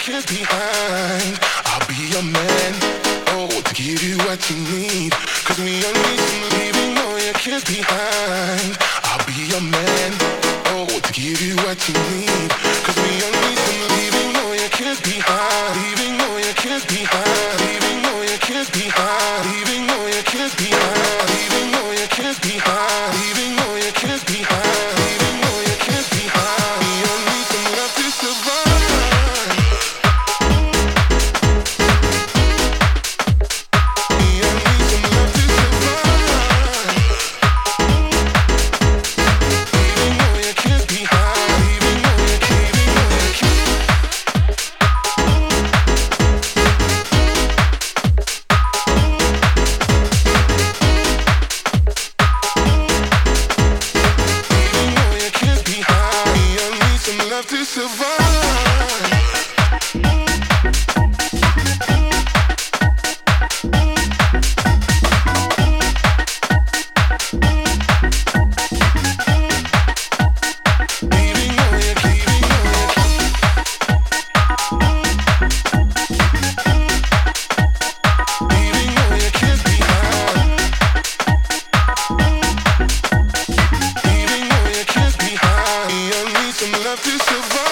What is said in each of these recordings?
kiss behind. I'll be your man, oh, to give you what you need. Cause we are leaving, leaving, oh, your kiss behind. I'll be your man, oh, to give you what you need. Cause we are leaving, leaving, oh, your kiss behind. Leaving, oh, your kiss behind. Leaving, oh, your kiss behind. Leaving, oh, your kiss behind. Leaving, oh, your kiss behind. Leaving, oh, your kiss behind. Leaving, oh, your kiss behind. We all need some love to survive. To survive. Love to survive.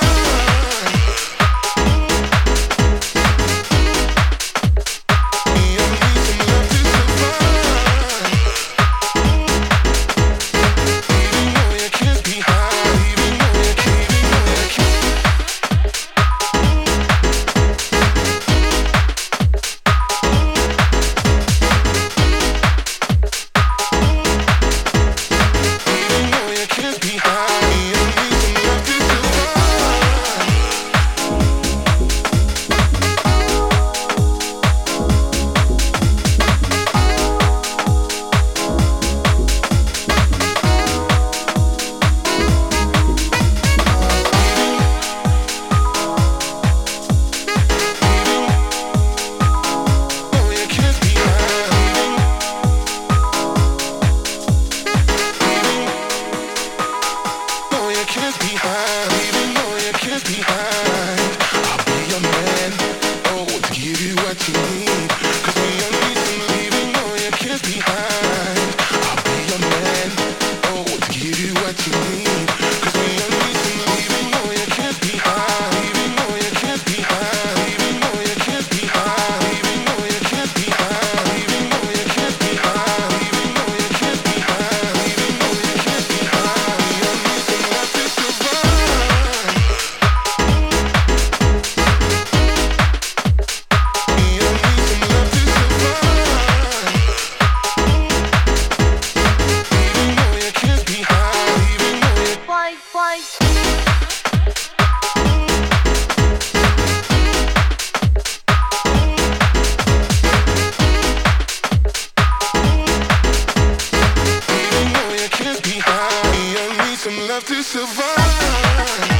Love to survive.